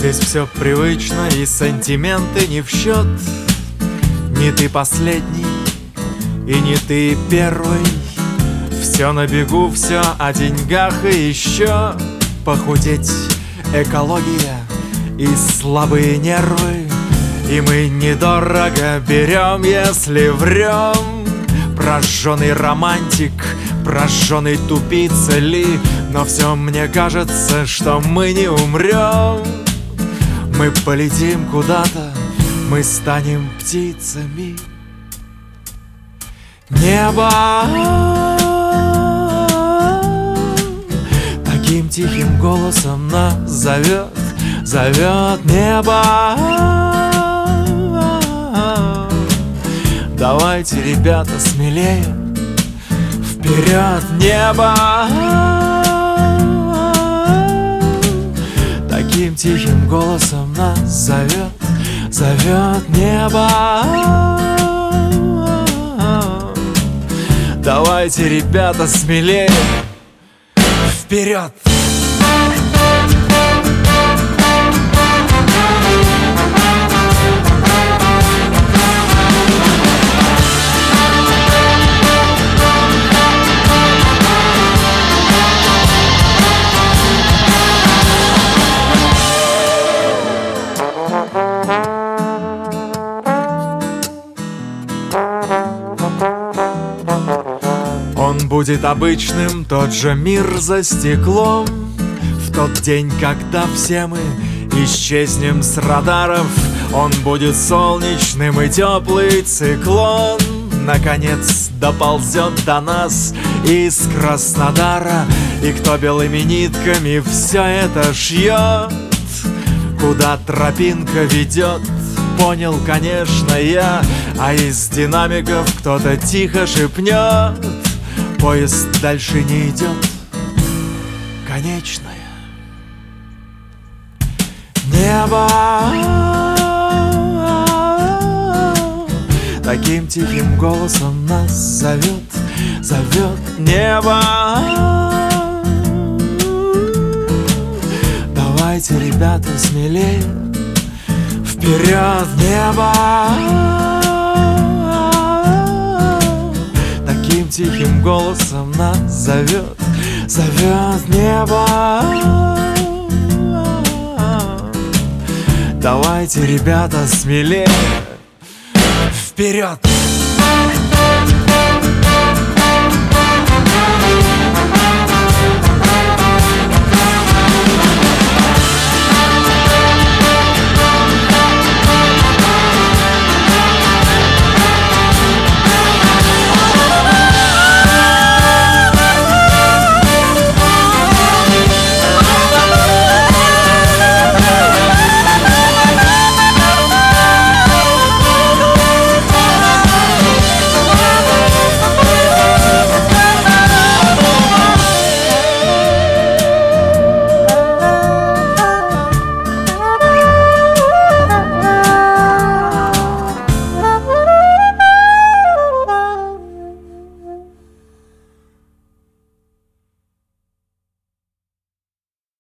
Здесь все привычно и сантименты не в счет. Не ты последний и не ты первый. Все на бегу, все о деньгах и еще похудеть, экология и слабые нервы. И мы недорого берем, если врем. Прожженный романтик, прожженный тупица ли. Но все мне кажется, что мы не умрем. Мы полетим куда-то, мы станем птицами. Небо таким тихим голосом нас зовет, зовет небо. Давайте, ребята, смелее, вперед, небо. Таким тихим голосом нас зовет, зовет небо. Давайте, ребята, смелее, вперед! Он будет обычным, тот же мир за стеклом. В тот день, когда все мы исчезнем с радаров, он будет солнечным, и теплый циклон наконец доползет до нас из Краснодара. И кто белыми нитками все это шьет, куда тропинка ведет, понял, конечно, я. А из динамиков кто-то тихо шепнет: поезд дальше не идет, конечная. Небо таким тихим голосом нас зовет, зовет небо. Давайте, ребята, смелее, вперед, небо. Таким тихим голосом нас зовет, зовет небо. Давайте, ребята, смелее, вперед!